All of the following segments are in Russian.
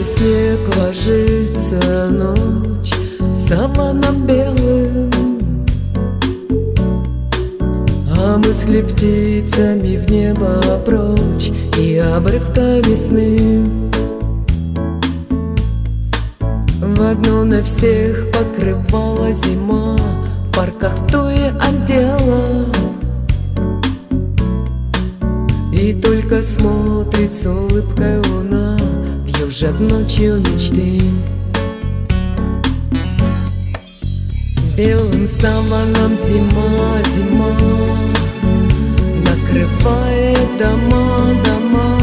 мажоре снег ложится ночь саваном белым, а мысли птицами в небо прочь и обрывками сны. В одно на всех покрывала зима, в парках туе отдела, и только смотрит с улыбкой луна, вьюжат ночью мечты. Белым саваном зима, зима накрывает дома, дома,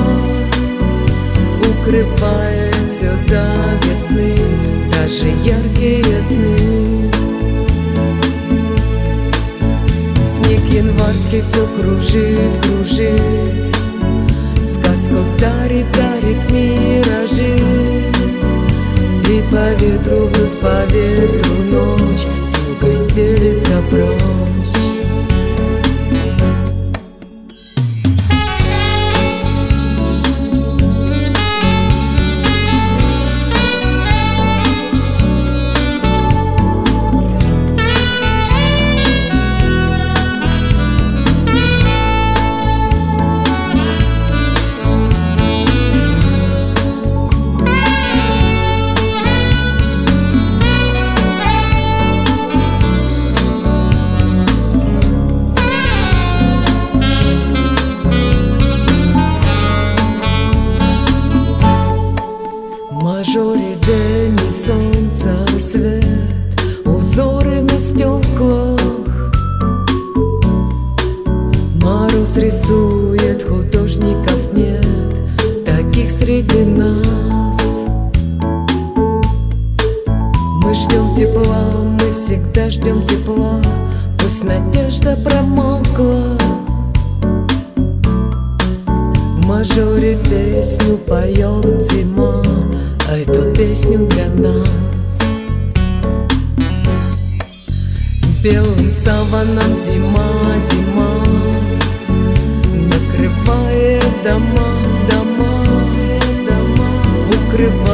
укрывает все до весны, даже яркие сны. Снег январский все кружит, кружит, сказку дарит, дарит миражи. И по ветру, вновь по ветру ночь с юга стелится прочь. В мажоре день и солнца свет, узоры на стеклах. Мороз рисует, художников нет, таких среди нас. Мы ждем тепла, мы всегда ждем тепла, пусть надежда промокла. В мажоре песню поет зима, а эту песню для нас. Белым саваном зима, зима накрывает дома, дома, дома, укрывает